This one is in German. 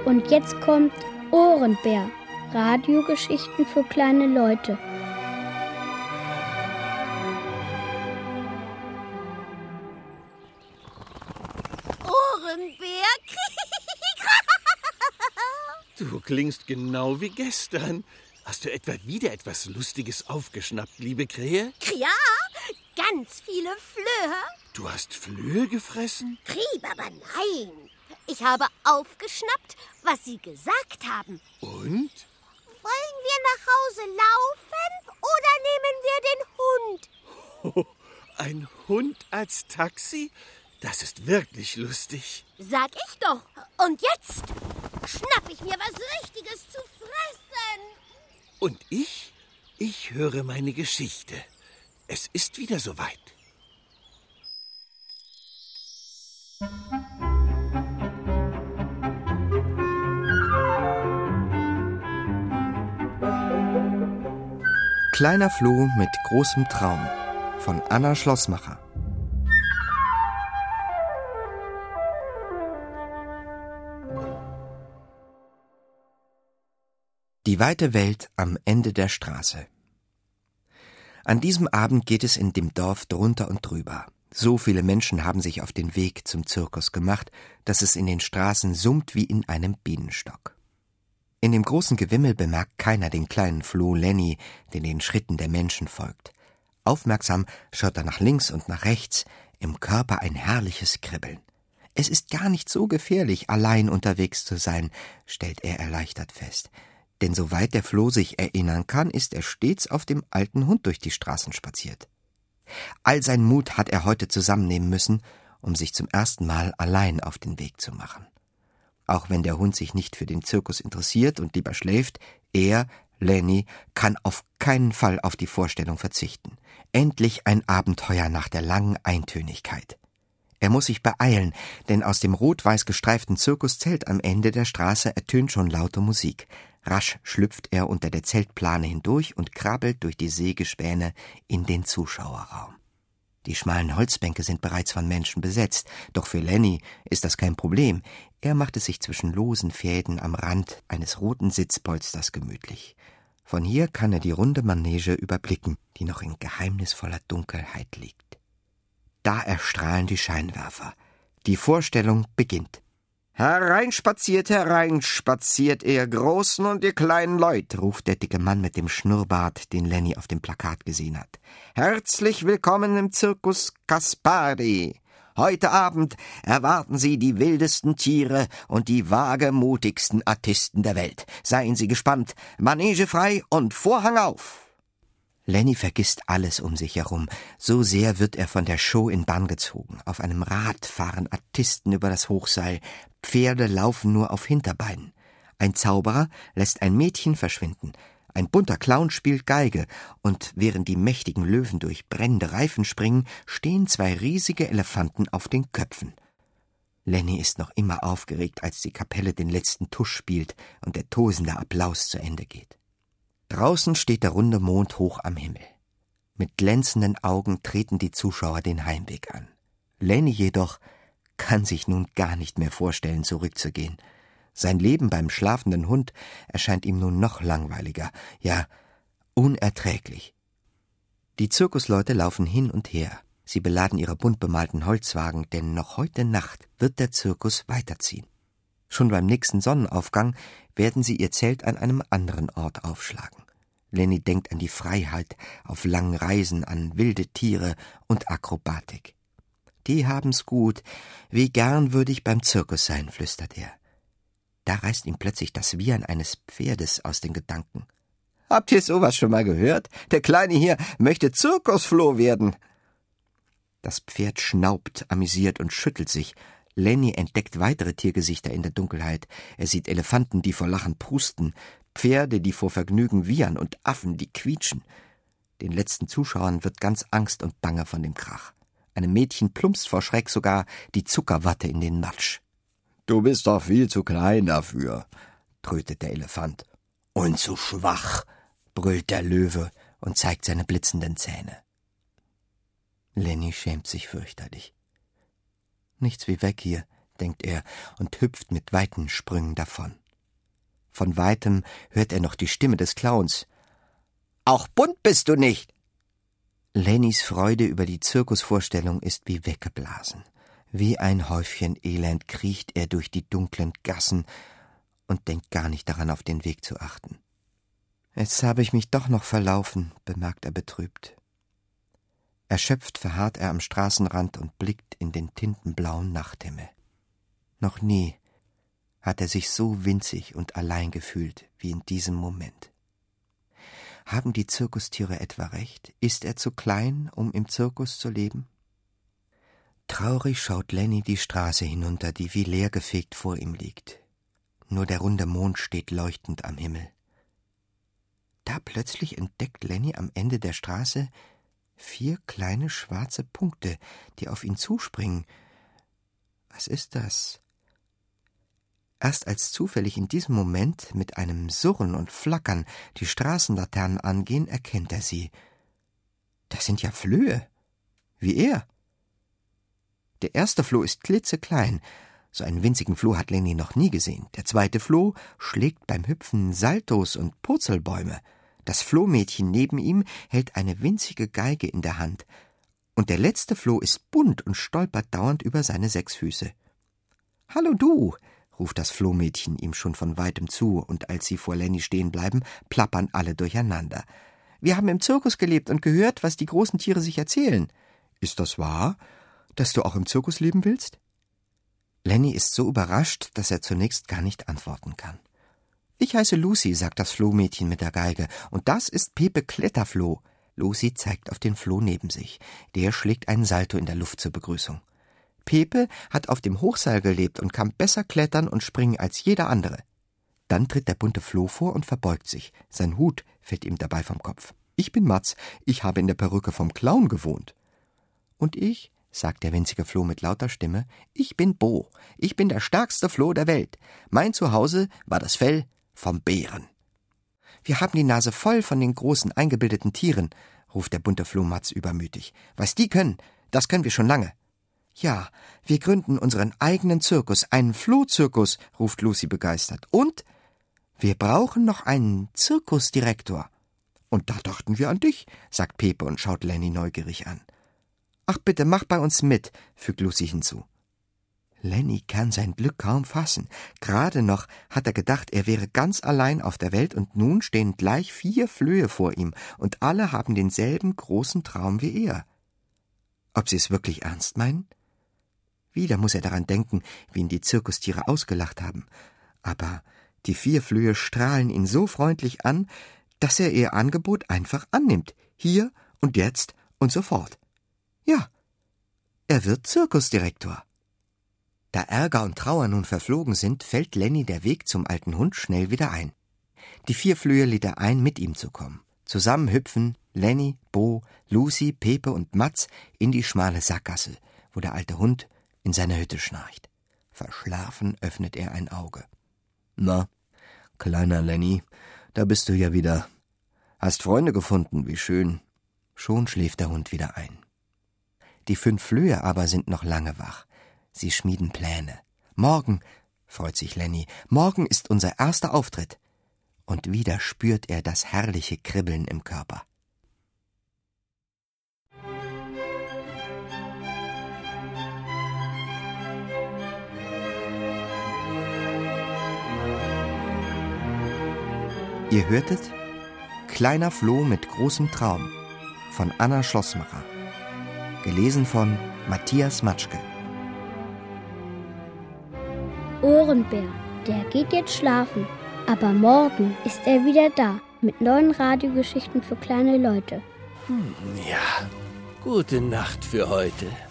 Und jetzt kommt Ohrenbär. Radiogeschichten für kleine Leute. Ohrenbär? Du klingst genau wie gestern. Hast du etwa wieder etwas Lustiges aufgeschnappt, liebe Krähe? Ja, ganz viele Flöhe. Du hast Flöhe gefressen? Trieb, aber nein. Ich habe aufgeschnappt, was sie gesagt haben. Und? Wollen wir nach Hause laufen oder nehmen wir den Hund? Oh, ein Hund als Taxi? Das ist wirklich lustig. Sag ich doch. Und jetzt schnapp ich mir was Richtiges zu fressen. Und ich? Ich höre meine Geschichte. Es ist wieder soweit. Kleiner Floh mit großem Traum von Anna Schlossmacher. Die weite Welt am Ende der Straße. An diesem Abend geht es in dem Dorf drunter und drüber. So viele Menschen haben sich auf den Weg zum Zirkus gemacht, dass es in den Straßen summt wie in einem Bienenstock. In dem großen Gewimmel bemerkt keiner den kleinen Floh Lenny, der den Schritten der Menschen folgt. Aufmerksam schaut er nach links und nach rechts, im Körper ein herrliches Kribbeln. Es ist gar nicht so gefährlich, allein unterwegs zu sein, stellt er erleichtert fest. Denn soweit der Floh sich erinnern kann, ist er stets auf dem alten Hund durch die Straßen spaziert. All seinen Mut hat er heute zusammennehmen müssen, um sich zum ersten Mal allein auf den Weg zu machen. Auch wenn der Hund sich nicht für den Zirkus interessiert und lieber schläft, er, Lenny, kann auf keinen Fall auf die Vorstellung verzichten. Endlich ein Abenteuer nach der langen Eintönigkeit. Er muss sich beeilen, denn aus dem rot-weiß gestreiften Zirkuszelt am Ende der Straße ertönt schon laute Musik. Rasch schlüpft er unter der Zeltplane hindurch und krabbelt durch die Sägespäne in den Zuschauerraum. Die schmalen Holzbänke sind bereits von Menschen besetzt, doch für Lenny ist das kein Problem. Er macht es sich zwischen losen Fäden am Rand eines roten Sitzpolsters gemütlich. Von hier kann er die runde Manege überblicken, die noch in geheimnisvoller Dunkelheit liegt. Da erstrahlen die Scheinwerfer. Die Vorstellung beginnt. Hereinspaziert, ihr Großen und ihr kleinen Leut, ruft der dicke Mann mit dem Schnurrbart, den Lenny auf dem Plakat gesehen hat. Herzlich willkommen im Zirkus Kaspari. Heute Abend erwarten Sie die wildesten Tiere und die wagemutigsten Artisten der Welt. Seien Sie gespannt, Manege frei und Vorhang auf. Lenny vergisst alles um sich herum. So sehr wird er von der Show in Bann gezogen. Auf einem Rad fahren Artisten über das Hochseil. Pferde laufen nur auf Hinterbeinen. Ein Zauberer lässt ein Mädchen verschwinden. Ein bunter Clown spielt Geige. Und während die mächtigen Löwen durch brennende Reifen springen, stehen zwei riesige Elefanten auf den Köpfen. Lenny ist noch immer aufgeregt, als die Kapelle den letzten Tusch spielt und der tosende Applaus zu Ende geht. Draußen steht der runde Mond hoch am Himmel. Mit glänzenden Augen treten die Zuschauer den Heimweg an. Lenny jedoch kann sich nun gar nicht mehr vorstellen, zurückzugehen. Sein Leben beim schlafenden Hund erscheint ihm nun noch langweiliger, ja, unerträglich. Die Zirkusleute laufen hin und her. Sie beladen ihre bunt bemalten Holzwagen, denn noch heute Nacht wird der Zirkus weiterziehen. Schon beim nächsten Sonnenaufgang werden sie ihr Zelt an einem anderen Ort aufschlagen. Lenny denkt an die Freiheit auf langen Reisen, an wilde Tiere und Akrobatik. Die haben's gut. Wie gern würde ich beim Zirkus sein, flüstert er. Da reißt ihm plötzlich das Wiehern eines Pferdes aus den Gedanken. Habt ihr sowas schon mal gehört? Der Kleine hier möchte Zirkusfloh werden. Das Pferd schnaubt, amüsiert und schüttelt sich. Lenny entdeckt weitere Tiergesichter in der Dunkelheit. Er sieht Elefanten, die vor Lachen prusten, Pferde, die vor Vergnügen wiehern und Affen, die quietschen. Den letzten Zuschauern wird ganz Angst und Bange von dem Krach. Einem Mädchen plumpst vor Schreck sogar die Zuckerwatte in den Matsch. »Du bist doch viel zu klein dafür«, trötet der Elefant. »Und zu schwach«, brüllt der Löwe und zeigt seine blitzenden Zähne. Lenny schämt sich fürchterlich. »Nichts wie weg hier«, denkt er und hüpft mit weiten Sprüngen davon. Von weitem hört er noch die Stimme des Clowns. »Auch bunt bist du nicht!« Lennys Freude über die Zirkusvorstellung ist wie weggeblasen. Wie ein Häufchen Elend kriecht er durch die dunklen Gassen und denkt gar nicht daran, auf den Weg zu achten. »Jetzt habe ich mich doch noch verlaufen«, bemerkt er betrübt. Erschöpft verharrt er am Straßenrand und blickt in den tintenblauen Nachthimmel. Noch nie hat er sich so winzig und allein gefühlt wie in diesem Moment. Haben die Zirkustiere etwa recht? Ist er zu klein, um im Zirkus zu leben? Traurig schaut Lenny die Straße hinunter, die wie leergefegt vor ihm liegt. Nur der runde Mond steht leuchtend am Himmel. Da plötzlich entdeckt Lenny am Ende der Straße 4 kleine schwarze Punkte, die auf ihn zuspringen. Was ist das? Erst als zufällig in diesem Moment mit einem Surren und Flackern die Straßenlaternen angehen, erkennt er sie. Das sind ja Flöhe, wie er. Der erste Floh ist klitzeklein. So einen winzigen Floh hat Lenny noch nie gesehen. Der zweite Floh schlägt beim Hüpfen Saltos und Purzelbäume. Das Flohmädchen neben ihm hält eine winzige Geige in der Hand. Und der letzte Floh ist bunt und stolpert dauernd über seine 6 Füße. »Hallo du«, ruft das Flohmädchen ihm schon von weitem zu, und als sie vor Lenny stehen bleiben, plappern alle durcheinander. »Wir haben im Zirkus gelebt und gehört, was die großen Tiere sich erzählen. Ist das wahr, dass du auch im Zirkus leben willst?« Lenny ist so überrascht, dass er zunächst gar nicht antworten kann. »Ich heiße Lucy«, sagt das Flohmädchen mit der Geige, »und das ist Pepe Kletterfloh.« Lucy zeigt auf den Floh neben sich. Der schlägt einen Salto in der Luft zur Begrüßung. Pepe hat auf dem Hochseil gelebt und kann besser klettern und springen als jeder andere. Dann tritt der bunte Floh vor und verbeugt sich. Sein Hut fällt ihm dabei vom Kopf. »Ich bin Matz, ich habe in der Perücke vom Clown gewohnt.« »Und ich«, sagt der winzige Floh mit lauter Stimme, »ich bin Bo. Ich bin der stärkste Floh der Welt. Mein Zuhause war das Fell vom Bären.« »Wir haben die Nase voll von den großen, eingebildeten Tieren«, ruft der bunte Floh Matz übermütig. »Was die können, das können wir schon lange.« »Ja, wir gründen unseren eigenen Zirkus, einen Flohzirkus«, ruft Lucy begeistert. »Und wir brauchen noch einen Zirkusdirektor.« »Und da dachten wir an dich«, sagt Pepe und schaut Lenny neugierig an. »Ach bitte, mach bei uns mit«, fügt Lucy hinzu. Lenny kann sein Glück kaum fassen. Gerade noch hat er gedacht, er wäre ganz allein auf der Welt, und nun stehen gleich 4 Flöhe vor ihm, und alle haben denselben großen Traum wie er. Ob sie es wirklich ernst meinen? Wieder muss er daran denken, wie ihn die Zirkustiere ausgelacht haben. Aber die 4 Flöhe strahlen ihn so freundlich an, dass er ihr Angebot einfach annimmt. Hier und jetzt und sofort. Ja, er wird Zirkusdirektor. Da Ärger und Trauer nun verflogen sind, fällt Lenny der Weg zum alten Hund schnell wieder ein. Die 4 Flöhe lädt er ein, mit ihm zu kommen. Zusammen hüpfen Lenny, Bo, Lucy, Pepe und Matz in die schmale Sackgasse, wo der alte Hund in seiner Hütte schnarcht. Verschlafen öffnet er ein Auge. »Na, kleiner Lenny, da bist du ja wieder. Hast Freunde gefunden, wie schön.« Schon schläft der Hund wieder ein. Die 5 Flöhe aber sind noch lange wach. Sie schmieden Pläne. »Morgen«, freut sich Lenny, »morgen ist unser erster Auftritt.« Und wieder spürt er das herrliche Kribbeln im Körper. Ihr hörtet »Kleiner Floh mit großem Traum« von Anna Schlossmacher. Gelesen von Matthias Matschke. Ohrenbär, der geht jetzt schlafen, aber morgen ist er wieder da mit neuen Radiogeschichten für kleine Leute. Ja, gute Nacht für heute.